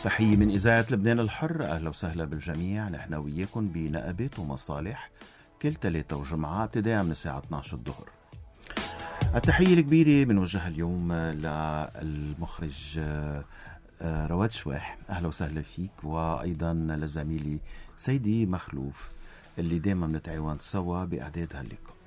تحية من إذاعة لبنان الحر. أهلا وسهلا بالجميع. نحن وياكم بنقابات ومصالح كل ثلاثة وجمعة ابتداء من الساعة 12 الظهر. التحية الكبيرة بنوجهها اليوم للمخرج رواد شواح، أهلا وسهلا فيك، وأيضا لزميلي سيدي مخلوف اللي دايما بنتعاون سوا بإعداد هاللقاء.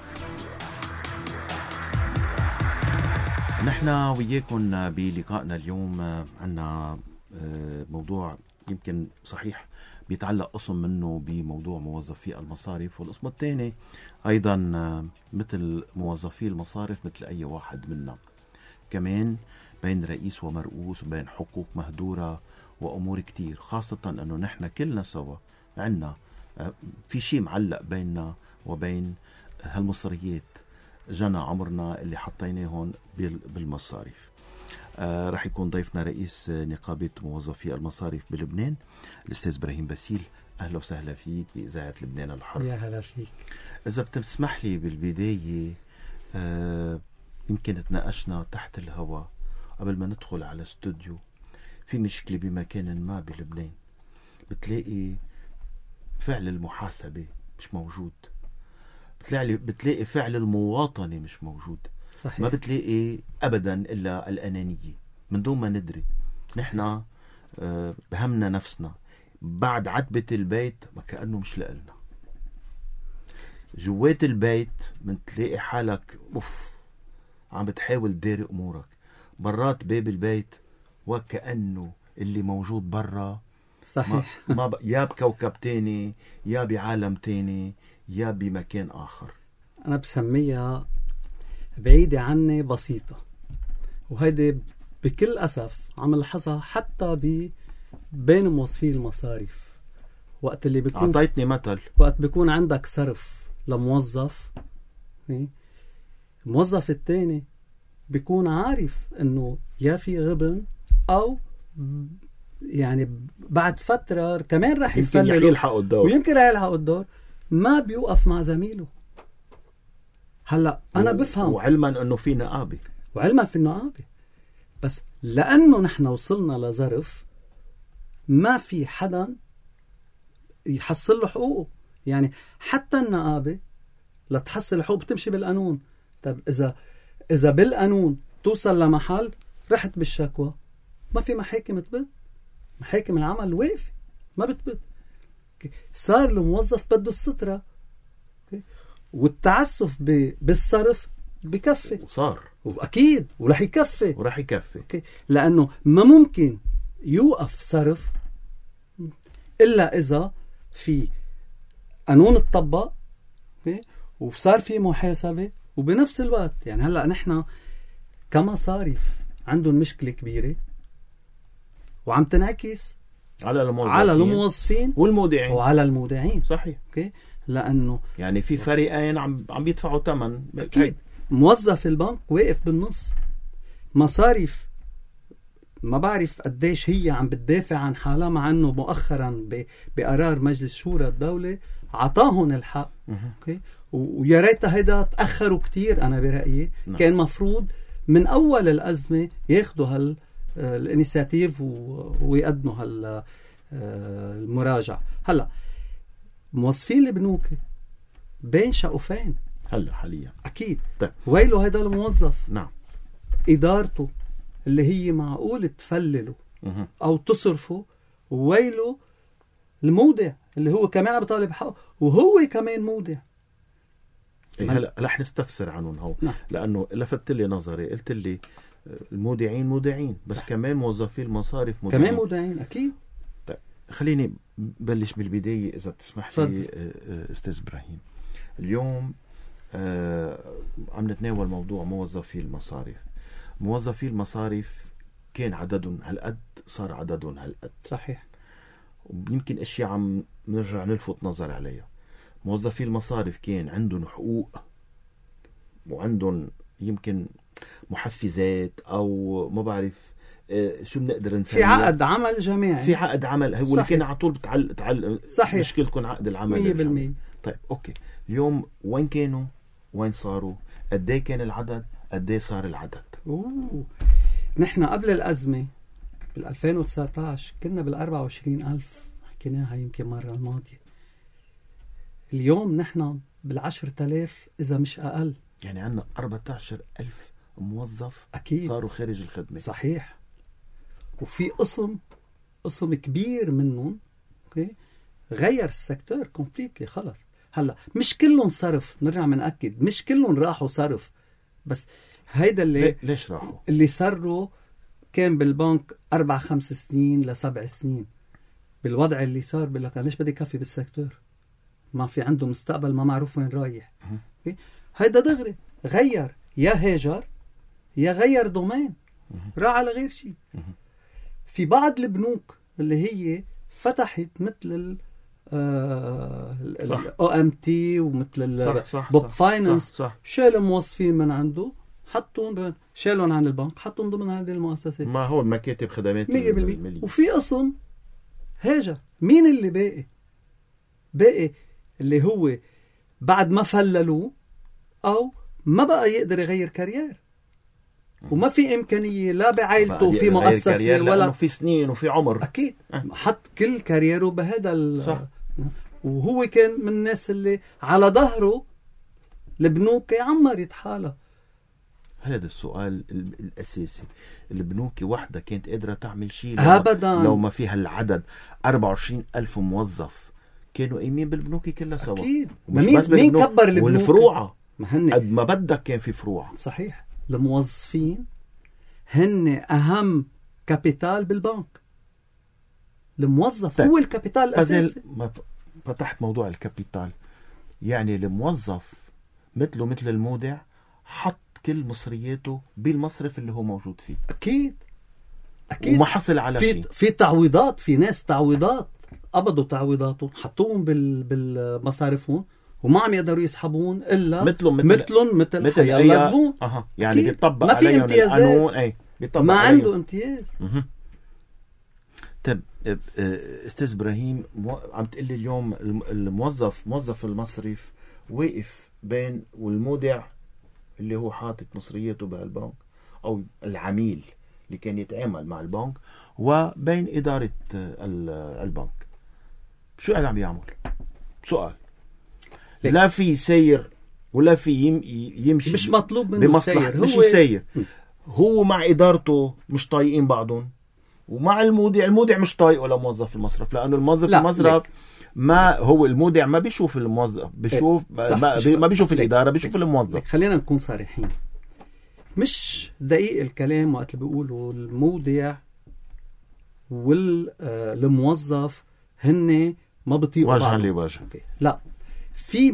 نحن وياكم بلقائنا اليوم عنا موضوع يمكن صحيح بيتعلق قسم منه بموضوع موظفي المصارف، والقسم الثاني أيضا مثل موظفي المصارف مثل أي واحد منا، كمان بين رئيس ومرؤوس وبين حقوق مهدورة وأمور كتير، خاصة أنه نحن كلنا سوا عنا في شيء معلق بيننا وبين هالمصريات جنى عمرنا اللي حطيناهن بالمصارف. رح يكون ضيفنا رئيس نقابة موظفي المصارف بلبنان الأستاذ إبراهيم باسيل. أهلا وسهلا فيك بإذاعة لبنان الحر. يا هلا فيك. إذا بتسمح لي بالبداية يمكن تناقشنا تحت الهواء قبل ما ندخل على استوديو. في مشكلة بمكان ما بلبنان، بتلاقي فعل المحاسبة مش موجود، بتلاقي فعل المواطنة مش موجود. صحيح. ما بتلاقي أبدا إلا الأنانية من دون ما ندري. نحن بهمنا نفسنا، بعد عتبة البيت ما كأنه مش لقلنا، جوات البيت من تلاقي حالك عم بتحاول تداري أمورك، برات باب البيت وكأنه اللي موجود برا صحيح يا بكوكب تاني، يا بعالم تاني، يا بمكان آخر. أنا بسميها بعيدة عني بسيطة، وهيدي بكل أسف عم نلاحظها حتى بين موظفي المصارف. وقت اللي بيكون أعطيتني مثل، وقت بيكون عندك صرف لموظف، الموظف التاني بيكون عارف إنه يا في غبن أو يعني بعد فترة كمان رح يفلل يلحقوا الدور، ويمكن رح يلحقوا الدور، ما بيوقف مع زميله. هلا أنا بفهم، وعلما أنه في نقابة، وعلما في النقابة، بس لأنه نحن وصلنا لظرف ما في حدا يحصل له حقوقه. يعني حتى النقابة لتحصل حقوق بتمشي بالقانون. طب إذا بالقانون توصل لمحل رحت بالشكوى، ما في محاكم تبت، محاكم العمل واقفة ما بتبت. صار الموظف بده السترة، والتعسف بالصرف بكفي، وصار وأكيد ورح يكفي ورح يكفي. لأنه ما ممكن يوقف صرف إلا إذا في قانون اتطبق وصار في محاسبة. وبنفس الوقت يعني هلأ نحن كمصارف عندهم مشكلة كبيرة وعم تنعكس على الموظفين والمودعين وعلى المودعين. صحيح. لأنه يعني في فريقين عم بيدفعوا ثمن. أكيد. موظف البنك واقف بالنص، مصارف ما بعرف قديش هي عم بتدافع عن حالها، مع أنه مؤخرا بقرار مجلس شورى الدولة عطاهم الحق. ويا ريت هيدا تأخروا كتير. أنا برأيي كان مفروض من أول الأزمة ياخدوا الانيسياتيف ويقدموا المراجعة. هلأ موظفين البنوك بين شقفين هلا حاليا أكيد. طيب. ويله هيدا الموظف، نعم، إدارته اللي هي معقول تفلله أو تصرفه، وويله المودع اللي هو كمان عم بيطالب حقه وهو كمان مودع. هلا رح نستفسر عنهم هو. نعم. لأنه لفت لي نظري، قلت لي المودعين مودعين، بس كمان موظفي المصارف مودعين. كمان مودعين أكيد. طيب خليني بلش بالبداية إذا بتسمح لي أستاذ إبراهيم. اليوم عم نتناول موضوع موظفي المصارف. موظفي المصارف كان عددهم هالقد، صار عددهم هالقد. صحيح. ويمكن أشياء عم نرجع نلفت نظر عليها. موظفي المصارف كان عندهم حقوق وعندهم يمكن محفزات أو ما بعرف شو بنقدر نسميه، في عقد عمل جماعي، في عقد عمل هو اللي كان على طول بتعل صحيح. مشكلتكم عقد العمل 100%. طيب أوكي، اليوم وين كانوا، وين صاروا، قديه كان العدد، قديه صار العدد؟ نحن قبل الأزمة بال 2019 كنا بال 24,000 حكيناها يمكن مرة الماضية. اليوم نحن بال 10,000 إذا مش أقل. يعني عندنا 14,000 موظف أكيد صاروا خارج الخدمة. صحيح. وفي قسم كبير منهم غير السكتور كومبليتلي خلص. هلا مش كلهم صرف، نرجع منأكد مش كلهم راحوا صرف، بس هيدا اللي ليش راحوا؟ اللي صاروا كان بالبنك 4-5 سنين ل7 سنين. بالوضع اللي صار بقول لك ليش بدي كفي بالسكتور، ما في عنده مستقبل، ما معروف وين رايح. هيدا دغري غير، يا هاجر يا غير دومين، راح على غير شيء. في بعض البنوك اللي هي فتحت مثل OMT ومثل بوك فاينانس، شالوا موظفين من عنده حطهم، شالهم عن البنك حطهم ضمن هذه المؤسسة. ما هو المكاتب خدمات 100%. وفي قسم هاجر. مين اللي باقي اللي هو بعد ما فللوه أو ما بقى يقدر يغير كارير، وما في إمكانية لا بعائلته في مؤسسة ولا في سنين وفي عمر. أكيد حط كل كاريره بهذا صح. وهو كان من الناس اللي على ظهره البنوك يعمر يتحالى. هذا السؤال الأساسي. البنوك وحدة كانت قادرة تعمل شيء أبدا لو ما فيها العدد 24,000 موظف كانوا قايمين بالبنوك كلها سوا. أكيد. مين كبر البنوك؟ والفروعة قد ما بدك كان في فروع. صحيح. الموظفين هن أهم كابيتال بالبنك. الموظف هو الكابيتال الأساسي. فتحت موضوع الكابيتال. يعني الموظف مثل المودع حط كل مصرياته بالمصرف اللي هو موجود فيه. أكيد وما حصل على شيء. في تعويضات، في ناس تعويضات قبضوا تعويضاتهم حطوهم بالمصارفهم وما عم يقدروا يسحبون إلا مثل حيالله زبون. يعني بيطبق ما في امتيازات. ما عنده امتياز. طب استاذ ابراهيم، عم تقلي اليوم موظف المصرف واقف بين والمودع اللي هو حاطط مصرياته بهالبنك او العميل اللي كان يتعامل مع البنك وبين إدارة البنك. شو قاعد عم يعمل؟ سؤال. لا في سير ولا في يمشي. مش مطلوب منه سير. مش يسير. هو مع إدارته مش طايقين بعضهم، ومع المودع مش طايق ولا موظف المصرف، لأنه المصرف ما هو المودع ما بيشوف الموظف، بيشوف ما بيشوف الإدارة، بيشوف الموظف. خلينا نكون صريحين، مش دقيق الكلام وقت اللي بيقولوا المودع والموظف هن ما بيطيقوا وجها لوجه. لا، في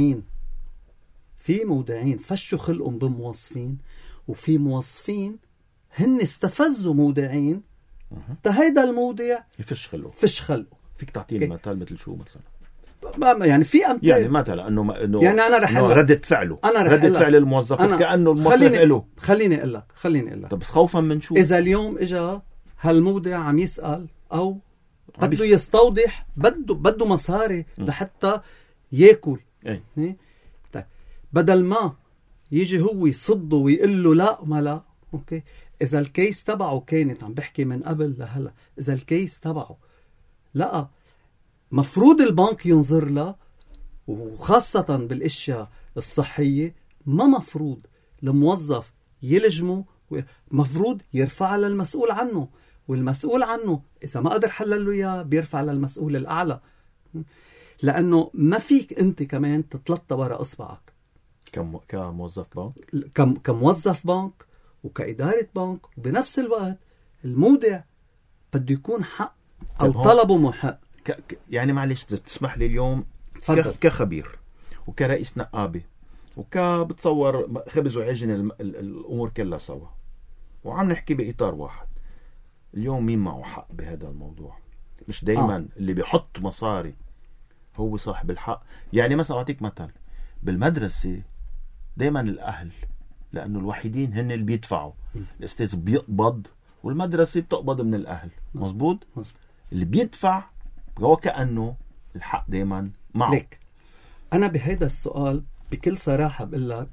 مودعين فشوا خلقهم بموظفين، وفي موظفين هن استفزوا مودعين هيدا المودع يفش خلقه. فيك تعطيني مثال مثل شو مثلا؟ يعني في أمثلة، يعني مثلا انه يعني انا رح ردة فعله، ردة فعل الموظف كأنه الموظف له. خليني اقول لك طب خوفا من شو؟ اذا اليوم اجا هالمودع عم يسأل او بده يستوضح، بده مصاري لحتى ياكل. طيب بدل ما يجي هو يصده ويقول له لا ما لا، اوكي، اذا الكيس تبعه كانت عم بحكي من قبل لهلا، اذا الكيس تبعه لا مفروض البنك ينظر له، وخاصة بالاشياء الصحية ما مفروض الموظف يلجمه، مفروض يرفع للمسؤول عنه، والمسؤول عنه إذا ما قدر حلل له إياه بيرفع للمسؤول الأعلى، لأنه ما فيك أنت كمان تتلطى وراء إصبعك كموظف بنك، كموظف بنك وكإدارة بنك. وبنفس الوقت المودع بده يكون حق أو طلبه محق. يعني معلش تسمح لي اليوم كخبير وكرئيس نقابة وكبتصور خبز وعجن الأمور كلها سوا، وعم نحكي بإطار واحد. اليوم مين معه حق بهذا الموضوع؟ مش دايما اللي بيحط مصاري هو صاحب الحق. يعني مثلا أعطيك مثل، بالمدرسة دايما الأهل، لأنه الوحيدين هن اللي بيدفعوا. الأستاذ بيقبض والمدرسة بتقبض من الأهل. مزبوط. اللي بيدفع هو كأنه الحق دايما معه. ليك أنا بهذا السؤال بكل صراحة بقول لك،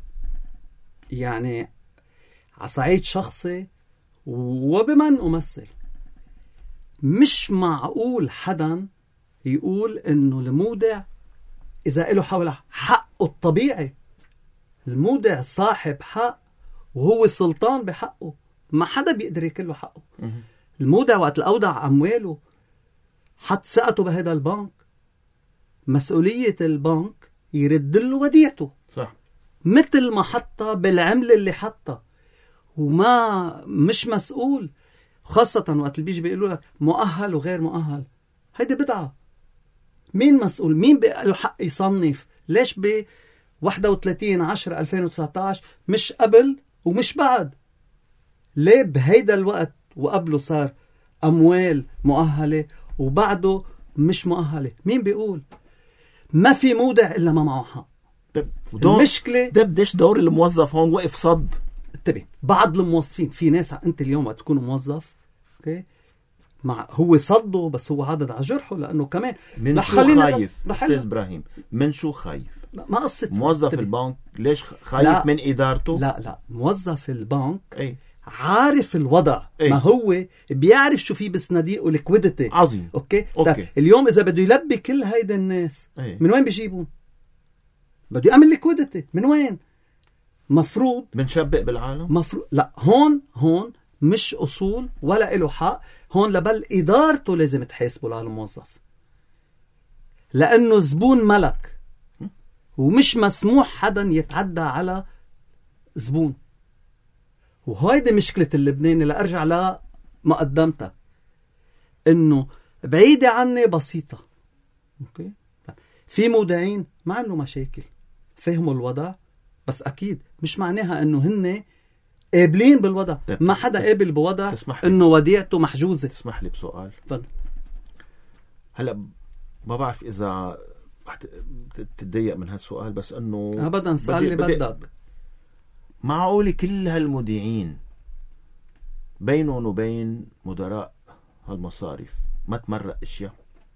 يعني عصعيد شخصي وبمن أمثل، مش معقول حدا يقول انه المودع اذا له حول حقه الطبيعي. المودع صاحب حق وهو السلطان بحقه، ما حدا بيقدر يكله حقه. المودع وقت الأودع أمواله حط ثقته بهذا البنك، مسؤولية البنك يرد له وديعته، صح، مثل ما حطها بالعملة اللي حطها، وما مش مسؤول. خاصة وقت اللي بيجي بيقولوا لك مؤهل وغير مؤهل، هيدي بدعة. مين مسؤول؟ مين له حق يصنف؟ ليش ب 31/10/2019 مش قبل ومش بعد؟ ليه بهيدا الوقت وقبله صار أموال مؤهلة وبعده مش مؤهلة؟ مين بيقول؟ ما في مودع إلا ما معه حق. المشكلة ده بديش دور الموظف هون وقف صد. انتبه، بعض الموظفين، في ناس انت اليوم وقت تكون موظف اوكي هو صده، بس هو عدد على جرحه، لانه كمان من شو خايف استاذ ابراهيم؟ من شو خايف؟ ما قصة موظف البنك ليش خايف؟ لا. من إدارته؟ لا موظف البنك أي. عارف الوضع. أي. ما هو بيعرف شو فيه بصناديق وليكويديتي. عظيم. اوكي. اليوم اذا بده يلبي كل هيدا الناس، أي. من وين بيجيبون؟ بده يعمل ليكويديتي من وين؟ مفروض بنشبق بالعالم. مفروض لا، هون مش اصول ولا له حق. هون لبل ادارته لازم تحاسبه للموظف، لانه زبون ملك ومش مسموح حدا يتعدى على زبون. وهيدي مشكلة اللبناني. لأرجع لمقدمتك انه بعيدة عني بسيطة. اوكي، في مودعين ما عنده مشاكل، فهموا الوضع، بس اكيد مش معناها انه هن قابلين بالوضع. ما حدا قابل بوضع انه وديعته محجوزة. تسمح لي بسؤال؟ تفضل. هلا ما بعرف اذا تتضايق من هالسؤال، بس انه ابدا سأل لي بدك. معقول كل هالمودعين بينهم وبين مدراء هالمصارف ما تمرق اشياء؟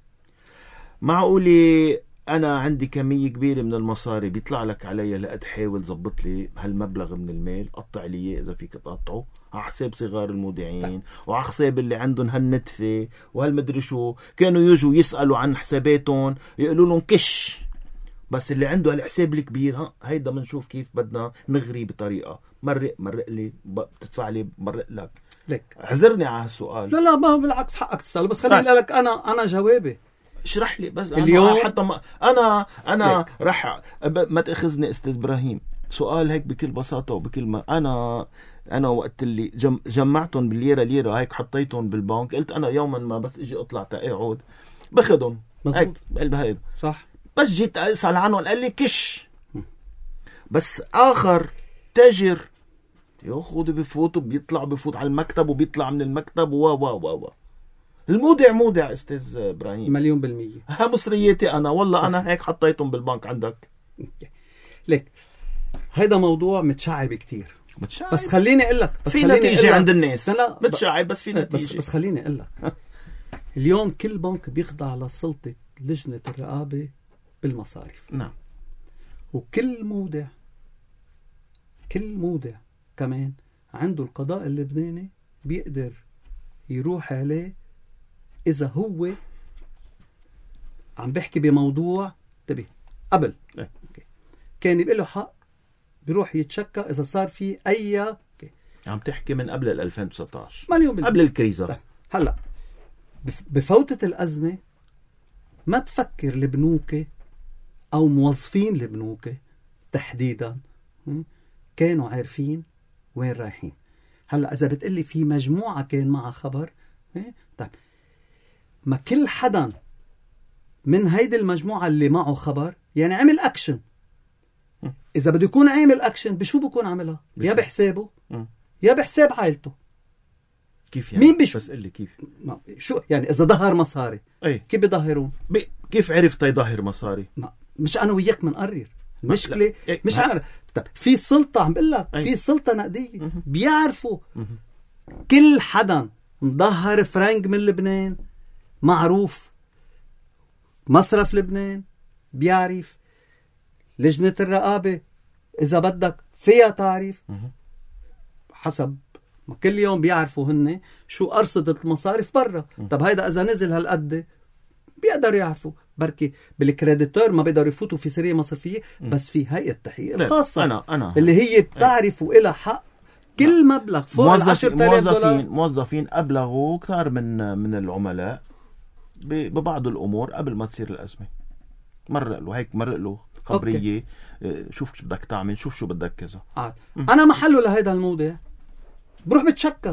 معقولي انا عندي كمية كبيرة من المصاري بيطلع لك علي لقد حاول زبط لي هالمبلغ من المال، قطع لي اياه اذا فيك تقطعه على حساب صغار المودعين وعلى حساب اللي عندهم هالنتفة وهالمدري شو، كانوا يجوا يسألوا عن حساباتهم يقولوا لهم كش، بس اللي عنده هالحساب الكبير هيدا منشوف كيف بدنا نغري بطريقة مرق لي بتدفع لي مرق لك. لك اعذرني على هالسؤال. لا ما بالعكس حقك تسأله، بس خليني اقول لك انا جوابي. اشرح لي بس اليوم حتى ما انا رح ما تاخذني استاذ ابراهيم. سؤال هيك بكل بساطه وبكل ما انا وقت اللي جمعتهم بالليره هيك حطيتهم بالبنك، قلت انا يوما ما بس اجي اطلع تقاعد باخذهم هيك بقلب هيدا، صح؟ بس جيت اسال عنهم قال لي كش. بس اخر تاجر ياخذ بفوت بفوت على المكتب وبيطلع من المكتب و المودع مودع استاذ ابراهيم 100%. ها مصرياتي انا والله انا هيك حطيتهم بالبنك عندك. ليك هيدا موضوع متشعب كتير، متشعب. بس خليني اقول لك في نتيجة عند الناس. لا متشعب بس في نتيجة. بس خليني اقول لك اليوم كل بنك بيخضع لسلطة لجنة الرقابة بالمصارف. نعم. وكل مودع كمان عنده القضاء اللبناني بيقدر يروح عليه إذا هو عم بيحكي بموضوع تبي قبل كان يبقى له حق بيروح يتشكى إذا صار في أي عم تحكي من قبل 2019 مليون قبل الكريزة. هلأ بفوتة الأزمة ما تفكر البنوك أو موظفين البنوك تحديدا كانوا عارفين وين رايحين. هلأ إذا بتقلي في مجموعة كان معها خبر، طيب ما كل حدا من هيدي المجموعة اللي معه خبر يعني عمل أكشن. إذا بده يكون عامل أكشن بشو بكون عملها؟ يا بحسابه يا بحساب عائلته. كيف يعني؟ مين بس قل لي كيف؟ شو يعني إذا ظهر مصاري كيف بيظهرون؟ كيف عرف يظهر مصاري؟ مش أنا وياك منقرر المشكلة. مش عارف. طيب في سلطة عم بقول لك في سلطة نقدية بيعرفوا كل حدا مظهر فرنك من لبنان معروف. مصرف لبنان بيعرف، لجنة الرقابة إذا بدك فيها تعرف حسب ما كل يوم بيعرفوا هن شو أرصدة المصارف برا. طب هيدا إذا نزل هالقد بيقدروا يعرفوا، بركي بالكريديتور ما بيقدروا يفوتوا في سرية مصرفية، بس في هيئة التحقيق الخاصة أنا اللي هي بتعرف وإلها حق كل مبلغ فوق $10,000. موظفين أبلغوا كثار من العملاء ببعض الأمور قبل ما تصير الأزمة. مرق له خبرية، شوف شو بدك تعمل، شوف شو بدك كذا. أنا محله لهيدا الموضوع بروح بتشكى.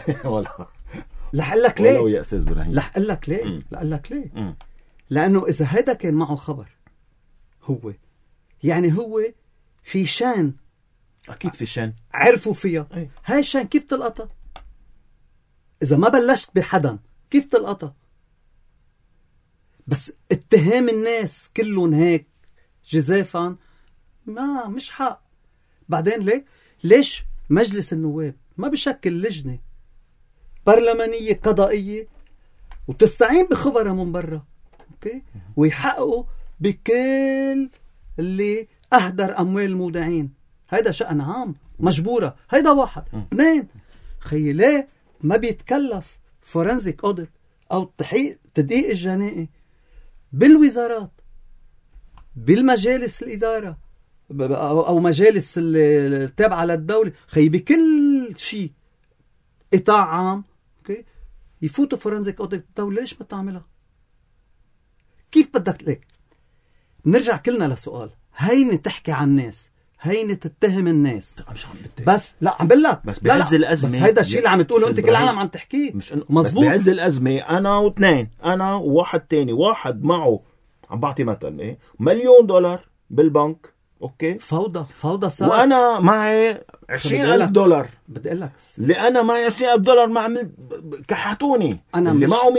لح لك ليه؟ يا أستاذ إبراهيم، لح لك ليه؟ لأنه إذا هيدا كان معه خبر، هو يعني هو في شان، أكيد في شان عرفوا فيها. هاي الشان كيف تلقطها؟ إذا ما بلشت بحدا كيف تلقطها؟ بس اتهام الناس كلهم هيك جزافا مش حق. بعدين ليش مجلس النواب ما بشكل لجنة برلمانية قضائية وتستعين بخبرة من برا، اوكي، ويحققوا بكل اللي أهدر أموال المودعين؟ هيدا شأن عام مجبورة. هيدا واحد. اثنين، خيي ليه ما بيتكلف فورنزيك اوديت أو تدقيق الجنائي بالوزارات، بالمجالس الإدارة أو مجالس التابعة للدولة؟ خيي بكل شيء قطاع عام، اوكي، يفوتوا فورنزيك اوديت الدولة. ليش ما تعملها؟ كيف بدك لك؟ نرجع كلنا لسؤال، هيني تحكي عن الناس، هيني تتهم الناس، بس لا عم بقول لك بس بعز الأزمة. بس هيدا الشيء اللي عم تقوله انت كل العالم عم تحكيه، مظبوط. بعز الأزمة أنا واثنين، أنا وواحد تاني، واحد معه عم بعطي مثلا $1,000,000 بالبنك، اوكي، فوضى صار، وانا معي $20,000. بدي اقول لك اللي انا معي $20,000 ما عملت كحتوني. أنا اللي معه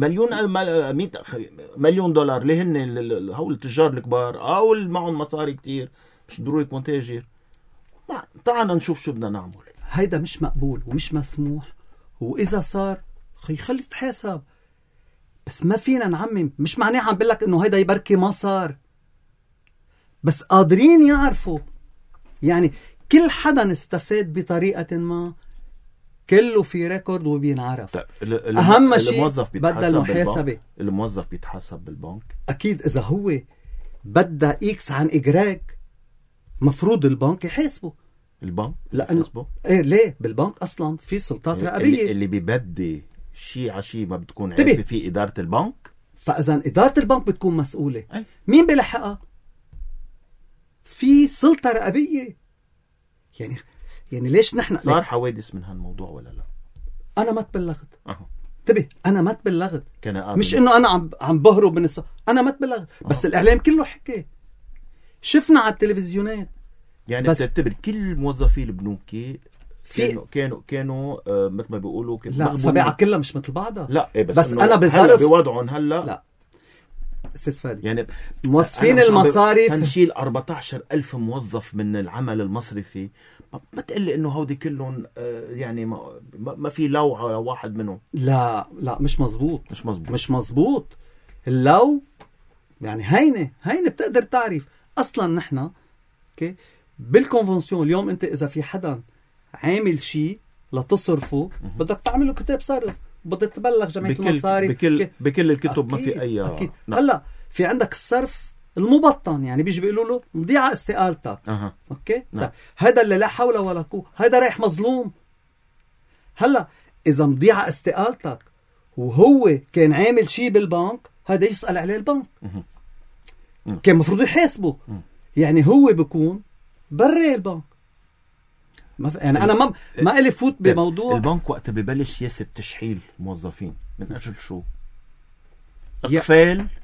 $1,000,000 اللي هن هول التجار الكبار او اللي معهم مصاري كتير، مش ضروري يكون تاجر. تعال نشوف شو بدنا نعمل. هيدا مش مقبول ومش مسموح، واذا صار خلي تتحاسب. بس ما فينا نعمم. مش معناه عم بقول لك انه هيدا يبركي ما صار، بس قادرين يعرفوا. يعني كل حدا استفاد بطريقة ما، كله في ريكورد وبينعرف. أهم شيء بدأ المحاسبة. الموظف بيتحاسب بالبنك أكيد. إذا هو بدأ إكس عن إجراك مفروض البنك يحاسبه. البنك يحاسبه؟ إيه ليه؟ بالبنك أصلا في سلطات رقابية. اللي بيبدي شيء على شيء ما بتكون عارفة في إدارة البنك. فإذا إدارة البنك بتكون مسؤولة، مين بيلحقها؟ في سلطة رقابية. يعني ليش نحن صار حوادث من هالموضوع ولا لا؟ أنا ما تبلغت. انتبه، أنا ما تبلغت. مش إنه أنا عم بهرب من أنا ما تبلغت. بس الإعلام كله حكي، شفنا على التلفزيونات. يعني بتعتبر كل موظفي البنوك كانوا مثل ما بيقولوا لا صبيعة كلها مش مثل بعضها. لا بس أنا بظرف بوضعهم هلا. لا استاذ فادي، يعني موظفين المصارف هنشيل 14,000 موظف من العمل المصرفي. ما تقلي انه هودي كلهم يعني ما في لو على واحد منهم. لا مش مزبوط. اللو يعني هينه بتقدر تعرف. اصلا نحن اوكي بالكونفنسيون اليوم انت اذا في حدا عامل شيء لتصرفه بدك تعمل له كتاب صرف، بدك تبلغ جمعية المصاري بكل الكتب. ما في أي أكيد. هلا في عندك الصرف المبطن، يعني بيجي بيقولوا له مضيعة استقالتك. اوكي هذا اللي لا حول ولا قوة، هذا رايح مظلوم. هلا إذا مضيعة استقالتك وهو كان عامل شيء بالبنك، هذا يسأل عليه البنك. كان مفروض يحاسبه. يعني هو بيكون برا البنك. يعني أنا ما إلي فوت بموضوع البنك. وقت ببلش سياسة تشحيل موظفين من أجل شو؟ إقفال.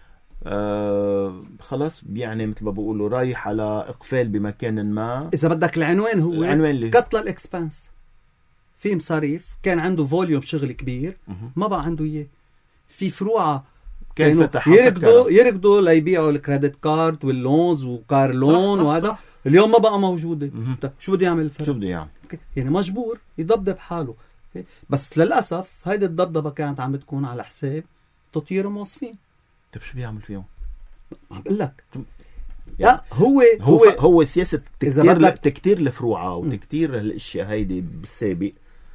خلاص يعني مثل ما بقولوا رايح على إقفال بمكان ما. إذا بدك العنوان هو قتل الإكسبانس. في مصاريف كان عنده فوليوم شغل كبير ما بقى عنده إياه. في فروعة كانوا يركضوا ليبيعوا الكريدت كارد واللونز وكار لون وهذا. اليوم ما بقى موجودة. شو بده يعمل الفرق؟ شو بده يعمل؟ يعني مجبور يضبضب حاله. بس للأسف هيدا الضبضبة كانت عم بتكون على حساب تطيير الموظفين. طيب شو بيعمل فيهم؟ عم بقول لك يعني هو سياسة تكتير الفروعة وتكتير الاشياء هيدي بالسابق.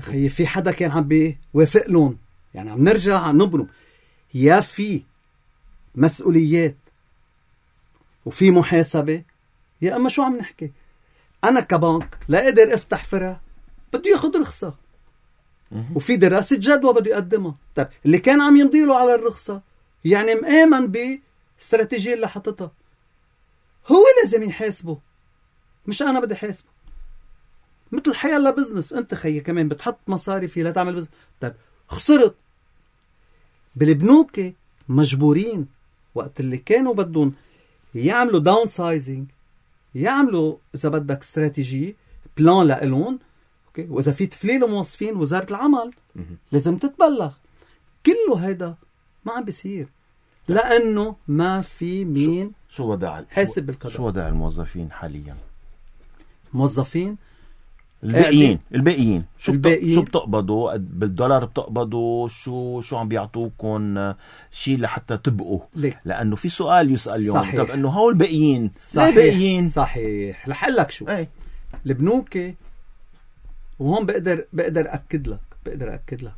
خيي في حدا كان عم بيوافق لهم، يعني عم نرجع نبرم يا في مسؤوليات وفي محاسبة، يا أما شو عم نحكي. أنا كبنك لا قادر أفتح فرع، بده ياخد رخصة وفي دراسة جدوى بده يقدمها. طيب اللي كان عم يمضيله على الرخصة يعني مآمن باستراتيجية اللي حطتها، هو لازم يحاسبه، مش أنا بدي حاسبه. مثل حيالله بزنس، أنت خيي كمان بتحط مصاري فيه لتعمل بزنس. طيب خسرت بالبنوك، مجبورين وقت اللي كانوا بدهم يعملوا داون سايزنج، يعملوا إذا بدك استراتيجي بلان لإلون، أوكي، وإذا في تفليل موظفين وزارة العمل لازم تتبلغ. كله هيدا ما عم بيصير لأنه ما في مين شو وضع حاسب بالقضاء. شو وضع الموظفين حاليا؟ موظفين الباقيين شو بتقبضوا بالدولار؟ بتقبضوا شو عم بيعطوكم شيء لحتى تبقوا؟ لانه في سؤال يسأل اليوم، طب انه هول الباقيين صحيح صحيح رح اقول لك شو البنوك. وهون بقدر اكد لك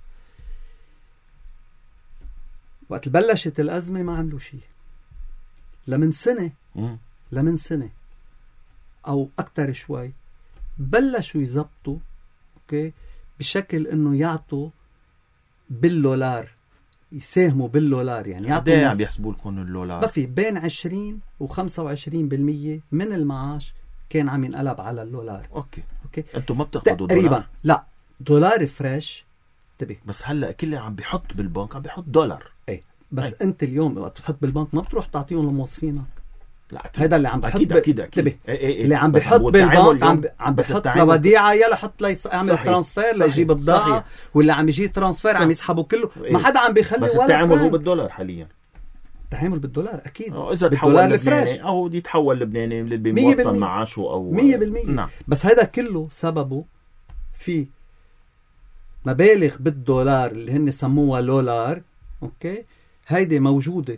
وقت بلشت الازمه ما عملوا شيء. لمن سنه او اكثر شوي بلشوا يزبطوا، اوكي، بشكل انه يعطوا بالدولار، يساهموا بالدولار. يعني يعطوا عم بيحسبوا لكم الدولار ما في بين 20 و25% من المعاش كان عم ينقلب على الدولار. اوكي انتم ما بتقبضوا تقريبا لا دولار فريش. تبي بس هلا كل اللي عم بيحط بالبنك عم بيحط دولار. بس انت اليوم وقت بتحط بالبنك ما بتروح تعطيهم لموظفينك. لا هذا اللي عم بحط أكيد. اللي عم بحط بالبنك عم بحط لوديعة، يلا حط يعمل ترانسفير ليجيب بضاعة، واللي عم يجي ترانسفير عم يسحبوا كله. ما حدا عم بيخلي بس ولا التعامل هو بالدولار حاليا. التعامل بالدولار اكيد. اذا تحول لبناني او يتحول لبناني اللي بيموطن معاشه او 100%. نعم. بس هذا كله سببه في مبالغ بالدولار اللي هن سموها لولار. اوكي، هيدي موجودة،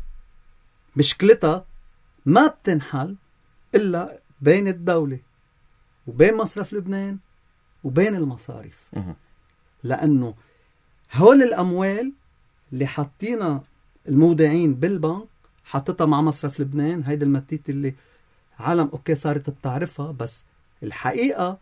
مشكلتها ما بتنحل إلا بين الدولة وبين مصرف لبنان وبين المصارف. لأنه هول الأموال اللي حاطينها المودعين بالبنك حطتها مع مصرف لبنان، هيدا المتيت اللي عالم أوكي صارت بتعرفها. بس الحقيقة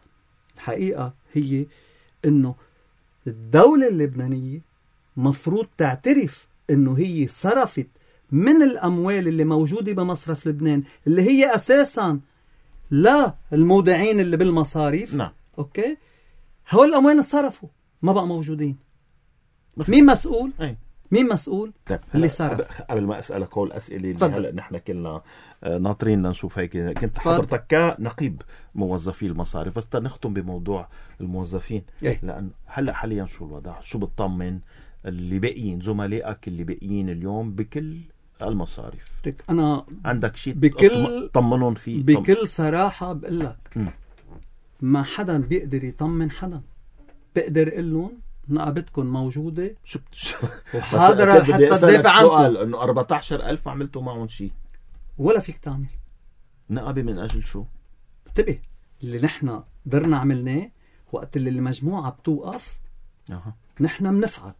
هي إنه الدولة اللبنانية مفروض تعترف إنه هي صرفت من الأموال اللي موجودة بمصرف لبنان اللي هي أساساً لا المودعين اللي بالمصاريف. نعم. أوكي، هول الأموال صرفوا ما بقى موجودين. مين مسؤول؟ مين مسؤول؟ طيب اللي صرف. قبل ما أسألك هول الأسئلة اللي هلأ نحن كلنا ناطرين نشوف هيك، كنت حضرتك كنقيب موظفي المصارف، بس نختم بموضوع الموظفين. لأن هلأ حاليا شو الوضع؟ شو بتطمن اللي باقيين زملائك اللي باقيين اليوم بكل المصارف؟ أنا عندك شيء بكل طمنون فيه؟ بكل صراحة بقول لك ما حدا بيقدر يطمن حدا. بقدر اقول لهم نقابتكم موجودة وحاضرة حتى تدافع عنكم. سؤال انه 14,000 عملتوا معهم شيء ولا فيك تعمل نقابة من اجل شو؟ انتبه، اللي نحن قدرنا عملناه وقت اللي المجموعة بتوقف نحن بنفعل.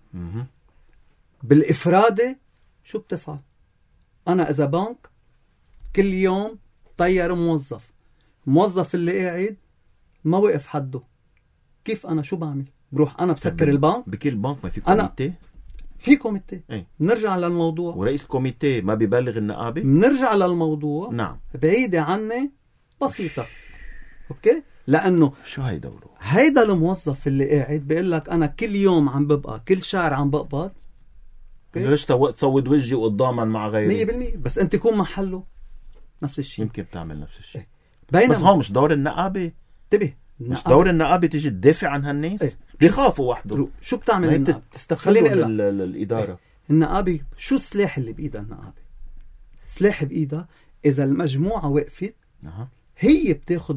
بالإفرادة شو بتفعل؟ أنا إذا بنك كل يوم طير موظف اللي قاعد ما وقف حده، كيف أنا شو بعمل؟ بروح أنا بسكر البنك. بكل بنك ما في كوميتي؟ في كوميتي. بنرجع للموضوع. ورئيس الكوميتي ما بيبلغ النقابة؟ بنرجع للموضوع. نعم. بعيدة عني بسيطة. أوكي، لأنه شو هي دوره؟ هيدا الموظف اللي قاعد بيقول لك أنا كل يوم عم ببقى كل شهر عم بقبض. ليش تصود وجهي واتضامن مع غيري؟ 100%. بس أنت كون محله نفس الشيء. يمكن تعمل نفس الشيء. بس هو مش دور النقابة. انتبه، مش دور النقابة تيجي تدافع عن هالناس. بيخافوا وحده. شو بتعمل النقابة؟ تستخدم الإدارة. النقابة شو السلاح اللي بإيدها النقابة؟ سلاح بإيدها إذا المجموعة وقفت هي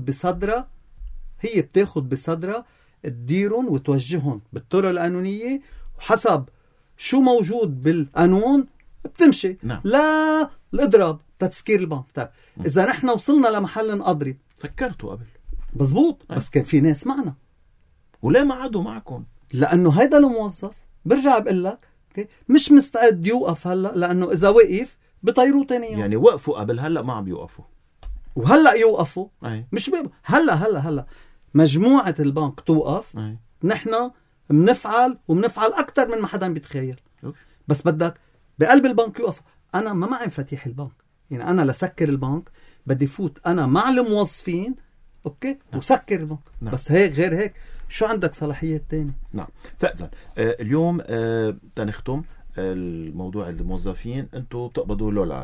بتاخد بصدرها تديرهم وتوجههم بالطرق القانونية وحسب شو موجود بالقانون بتمشي. نعم. لا الإضراب تسكير البنك. طيب إذا نحن وصلنا لمحل نقضرب سكرته قبل مزبوط. بس كان في ناس معنا وليه ما عادوا معكم؟ لانه هيدا الموظف برجع بقول لك اوكي مش مستعد يوقف هلا، لانه اذا وقف بطيروه تاني يوم. يعني وقفوا قبل، هلا ما عم يوقفوا، وهلا يوقفوا. أي. مش هلا مجموعة البنك توقف. أي. نحن بنفعل أكتر من ما حدا بيتخيل. بس بدك بقلب البنك يوقف. أنا ما معي مفاتيح البنك، يعني أنا لسكر البنك بدي فوت أنا مع الموظفين أوكي وسكر البنك. نعم. بس هيك غير هيك شو عندك صلاحية تاني؟ نعم. فإذا اليوم تنختم الموضوع الموظفين، أنتوا تقبضوا $.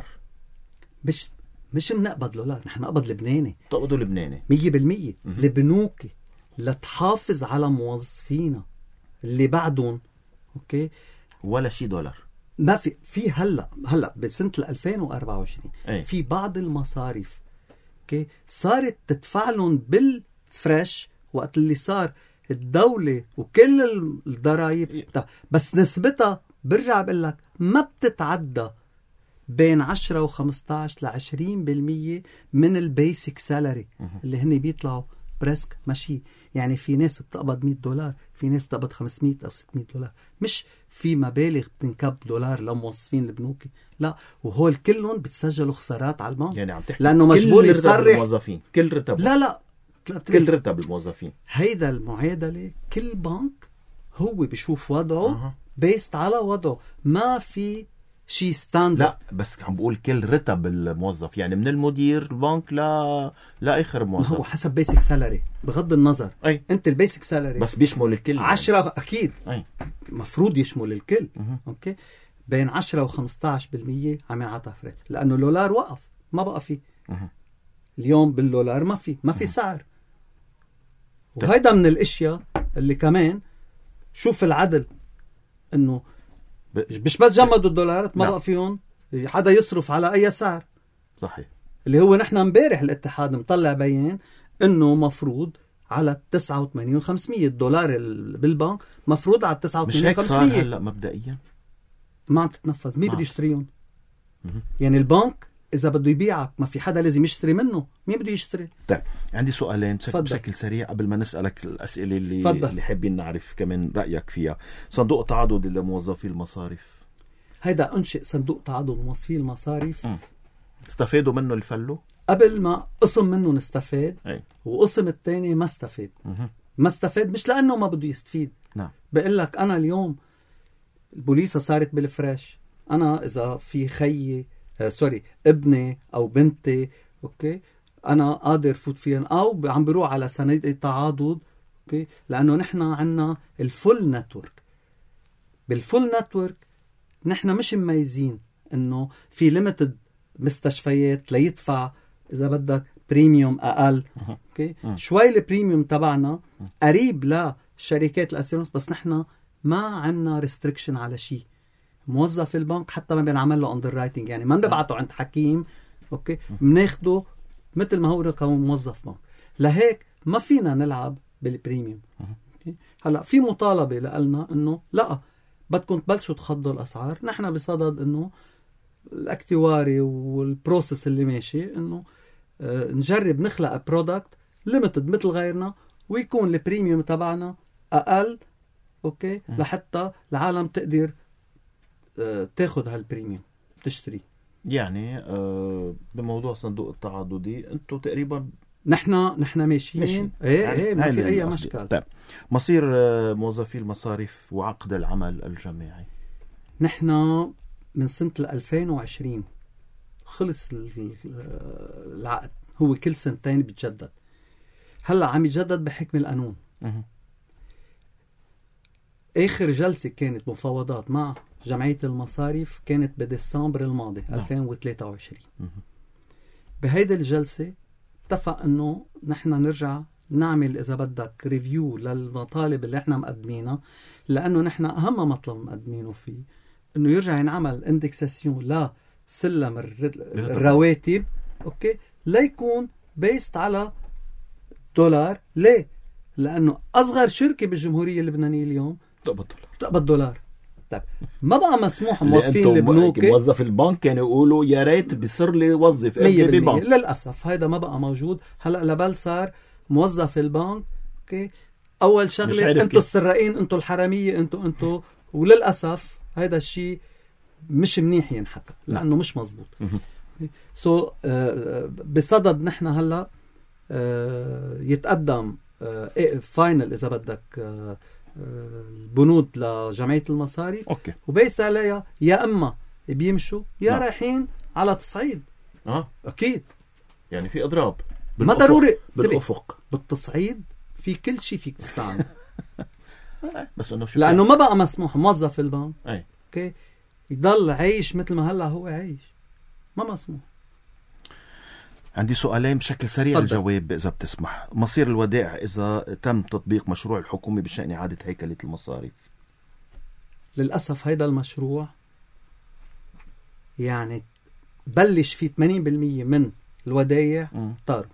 مش بنقبض $، نحن نقبض لبناني. تقبضوا لبناني 100%. البنوك لتحافظ على موظفينا اللي بعدهم اوكي ولا شي $. ما في هلا بسنة 2024 أي. في بعض المصاريف اوكي صارت تدفع لهم بالفريش وقت اللي صار الدولة وكل الضرائب، بس نسبتها برجع بقول لك ما بتتعدى بين 10 و15 ل 20% من البيسك سالري اللي هن بيطلعوا بريسك ماشي. يعني في ناس بتقبض $100، في ناس بتقبض 500 أو $600. مش في مبالغ بتنكب $. لموظفين البنوك لا، وهول كلهم بتسجلوا خسارات على البنك. يعني عم تحكي لأنه مجبور يصرح الموظفين كل رتب. لا كل رتب الموظفين. هيدا المعادلة كل بنك هو بيشوف وضعه بيست على وضعه، ما في شيء ستاندرد. لا بس عم بقول كل رتب الموظف، يعني من المدير البنك لا اخر موظف. هو حسب بيسك سالري بغض النظر. أي. انت البيسك سالري بس بيشمل الكل 10 يعني. اكيد أي. مفروض يشمل الكل. اوكي بين 10 و 15% عم ينعطى فرق، لانه $. وقف ما بقى فيه. اليوم $. ما في سعر. وهيدا من الاشياء اللي كمان شوف العدل، انه مش بس جمدوا $، ما بقى فيهم حدا يصرف على اي سعر. صحيح. اللي هو نحن امبارح الاتحاد مطلع بيان انه مفروض على 89,500 $. بالبنك مفروض على 89,500. مش هيك صار هلا مبدئيا ما عم تتنفذ. مين بده يشتريهم؟ يعني البنك اذا بده يبيعك ما في حدا لازم يشتري منه. مين بده يشتري؟ طيب عندي سؤالين بشكل سريع قبل ما نسألك الأسئلة اللي حابين نعرف كمان رأيك فيها. صندوق تعاضد لموظفي المصارف، هيدا أنشئ صندوق تعاضد موظفي المصارف. استفادوا منه الفلو قبل ما قسم منه نستفاد. أي. وقسم الثاني ما استفاد. ما استفاد مش لأنه ما بده يستفيد. نعم. بقول لك أنا اليوم البوليسة صارت بالفريش، أنا إذا في خيي ابني أو بنتي أوكي أنا قادر فوت فيهم، أو عم بروح على صناديق التعاضد أوكي، لأنه نحن عنا الفول نتورك. بالفول نتورك نحن مش مميزين إنه في ليميتد مستشفيات ليدفع إذا بدك بريميوم أقل أوكي. شوي البريميوم تبعنا قريب لشركات الأسيرونس، بس نحن ما عنا ريستريكشن على شيء. موظف البنك حتى ما بنعمل له اندر رايتنج، يعني ما بنبعته عند حكيم اوكي، بناخده مثل ما هو كموظف بنك. لهيك ما فينا نلعب بالبريميوم. هلا في مطالبه لنا انه لا بدكم تبلشوا تخضوا الاسعار. نحن بصدد انه الاكتواري والبروسيس اللي ماشي انه نجرب نخلق برودكت ليميتد مثل غيرنا، ويكون البريميوم تبعنا اقل اوكي لحتى العالم تقدر تاخذ هالبريميوم تشتري. يعني بموضوع صندوق التعاضدي انتم تقريبا نحن ماشيين. ايه ما في اي مشكل. طيب مصير موظفي المصارف وعقد العمل الجماعي، نحن من سنة 2020 خلص العقد، هو كل سنتين بيتجدد. هلا عم يتجدد بحكم القانون. آخر جلسة كانت مفاوضات مع جمعية المصارف كانت بديسمبر الماضي 2023. بهيدي الجلسة اتفق انه نحن نرجع نعمل اذا بدك ريفيو للمطالب اللي احنا مقدمينها، لانه نحن اهم مطلب مقدمينه فيه انه يرجع ينعمل اندكساسيون لسلم الرواتب اوكي، ليكون بيست على $. ليه؟ لانه اصغر شركة بالجمهورية اللبنانية اليوم تقبض $. طيب ما بقى مسموح موظفين البنوك، موظف البنك كانوا يقولوا يا ريت بيصير لي وظف ببنك. للاسف هذا ما بقى موجود. هلا لبل صار موظف البنك اوكي اول شغله انتوا السراقين، انتوا الحراميه، انتوا وللاسف هذا الشيء مش منيح ينحكى لانه مش مزبوط. بصدد نحن هلا يتقدم فاينل اذا بدك البنود لجمعيه المصارف، وبيس عليها يا اما بيمشوا يا رايحين على تصعيد. اكيد يعني في اضراب ما ضروري بالافق. بالتصعيد في كل شيء فيك تستعمل بس انه لانه ما بقى مسموح موظف البنك اوكي يضل عايش مثل ما هلا هو عايش، ما مسموح. عندي سؤالين بشكل سريع الجواب إذا بتسمح. مصير الودائع إذا تم تطبيق مشروع الحكومة بشأن إعادة هيكلة المصارف. للأسف هيدا المشروع يعني بلش فيه 80% من الودائع طاروا.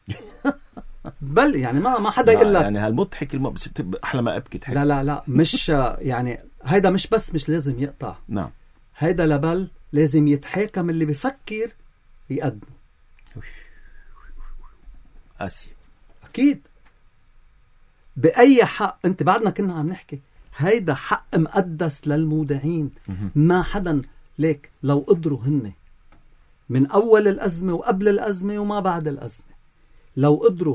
يعني ما حدا يقول لك يعني هالمضحك أحلى ما أبكي تحكي. لا مش يعني هيدا مش لازم يقطع. نعم هيدا لبل لازم يتحاكم اللي بفكر يقدم. أكيد بأي حق. أنت بعدنا كنا عم نحكي هيدا حق مقدس للمودعين. ما حدا ليك لو قدروا هن من أول الأزمة وقبل الأزمة وما بعد الأزمة لو قدروا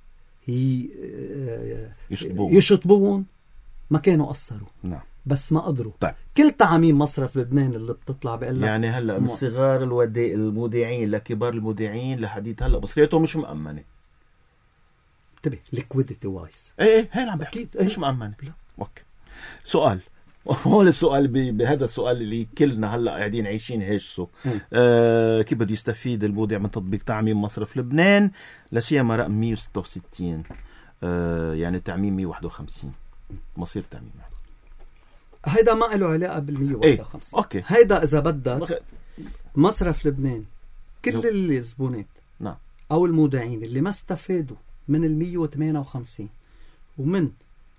يشطبون ما كانوا قصروا. نعم بس ما قدروا. طيب. كل تعميم مصرف لبنان اللي بتطلع بقول لك يعني هلا من صغار المودعين لكبار المودعين لحديث هلا بصيرته مش مأمنة. انتبه liquidity wise. ايه هي عم بحكي مش مأمنة. اوكي سؤال هون السؤال بهذا السؤال اللي كلنا هلا قاعدين عايشين هيشسو. كيف بده يستفيد المودع من تطبيق تعميم مصرف لبنان لسيما رقم 166 يعني تعميم 151 مصير تعميم هيدا ما له علاقة بال151. اوكي هيدا اذا بدك مصرف لبنان كل الزبونات نعم او المودعين اللي ما استفادوا من 158 ومن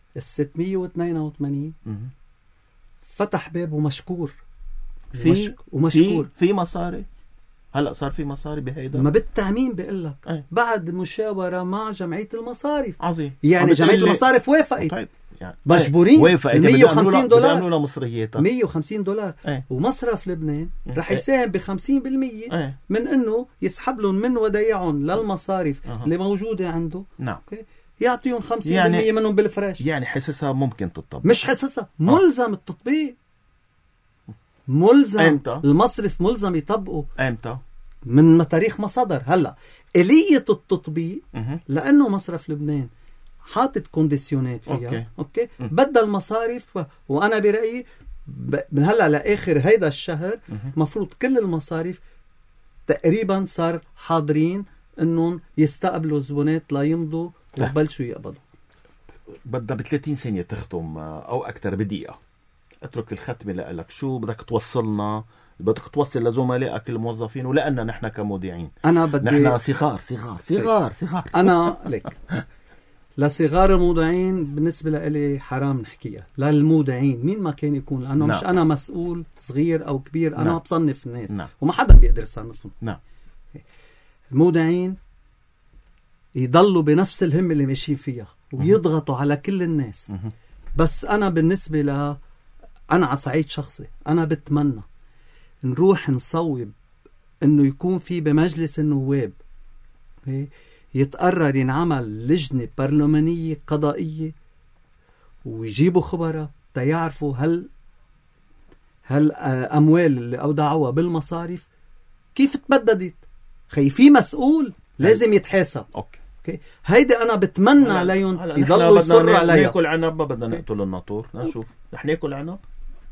682 فتح بابه مشكور. ومشكور في مصاري. هلا صار في مصاري بهيدا ما بالتعميم بيقول لك بعد مشاورة مع جمعية المصارف. عظيم. يعني جمعية المصارف وافقت. طيب يعني مجبورين وافقت $150 بيعملوا مصرياتها $150 ومصرف لبنان رح يساهم ب50% من انه يسحب لهم من ودايعهم للمصارف اللي موجودة عنده. نعم يعطيهم 50% يعني منهم بالفراش. يعني حسسها ممكن تطبق. مش حسسها ملزم التطبيق. ملزم أمتى؟ المصرف ملزم يطبقه. امتى؟ من تاريخ ما صدر. هلا آلية التطبيق لأنه مصرف لبنان حاطط كونديسيونات فيها. أوكي. بدل المصارف وأنا برأيي من هلا لآخر هيدا الشهر مفروض كل المصارف تقريبا صار حاضرين إنهم يستقبلوا زبونات لا يمضوا وبلشوا يقبضوا. بدها ب30 ثانية تختم أو أكثر بدقيقة. اترك الختمة لك. شو بدك توصلنا؟ بدك توصل لزملائك الموظفين ولأننا نحن كمودعين أنا بدي نحن صغار أنا لك لصغار المودعين بالنسبة لي حرام نحكيها. للمودعين مين ما كان يكون لأنه مش أنا مسؤول صغير أو كبير. أنا بصنف الناس وما حدا بيقدر يصنفهم. المودعين يضلوا بنفس الهم اللي ماشيين فيها ويضغطوا على كل الناس. بس أنا بالنسبة أنا على صعيد شخصي أنا بتمنى نروح نصوب إنه يكون في بمجلس النواب يتقرر ينعمل لجنة برلمانية قضائية ويجيبوا خبراء تيعرفوا هل أموال اللي أودعوها بالمصارف كيف تبددت. في مسؤول لازم يتحاسب. اوكي هيدي انا بتمنى عليهم يضلوا يصروا عليها. ناكل عنب ما بدنا نقتل الناطور. نشوف رح ناكل عنب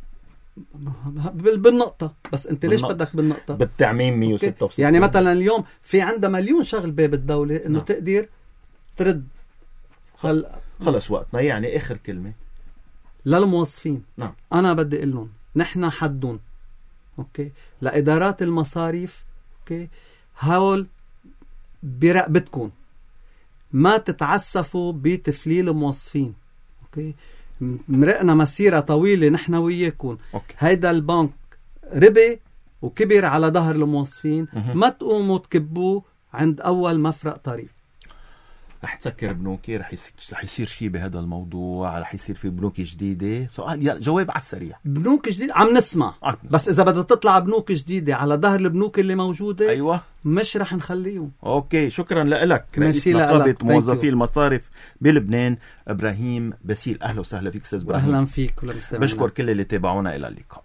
بالنقطة. بس انت ليش بدك بالنقطة؟ بالتعميم 166. يعني مثلا اليوم في عندها مليون شغل باب الدولة انه تقدر ترد. خلص وقتنا. يعني اخر كلمة للموظفين. انا بدي اقول لهم نحن حدون اوكي لادارات المصاريف. اوكي هول برقبتكم ما تتعسفوا بتفليل الموظفين. اوكي مرقنا مسيرة طويلة نحن وياكم. هيدا البنك ربي وكبر على ظهر الموظفين. ما تقوموا تكبوه عند أول مفرق طريق. رح تسكر بنوكي؟ رح يصير شيء بهذا الموضوع؟ رح يصير في بنوك جديدة؟ سؤال جواب على السريع. بنوك جديدة عم نسمع. بس إذا بدها تطلع بنوك جديدة على ظهر البنوك اللي موجودة، أيوة، مش رح نخليهم. أوكي، شكرا لك رئيس نقابة موظفي المصارف بلبنان إبراهيم باسيل. أهلا وسهلا فيك أستاذ إبراهيم. أهلا فيك. بشكر كل اللي تابعونا. إلى اللقاء.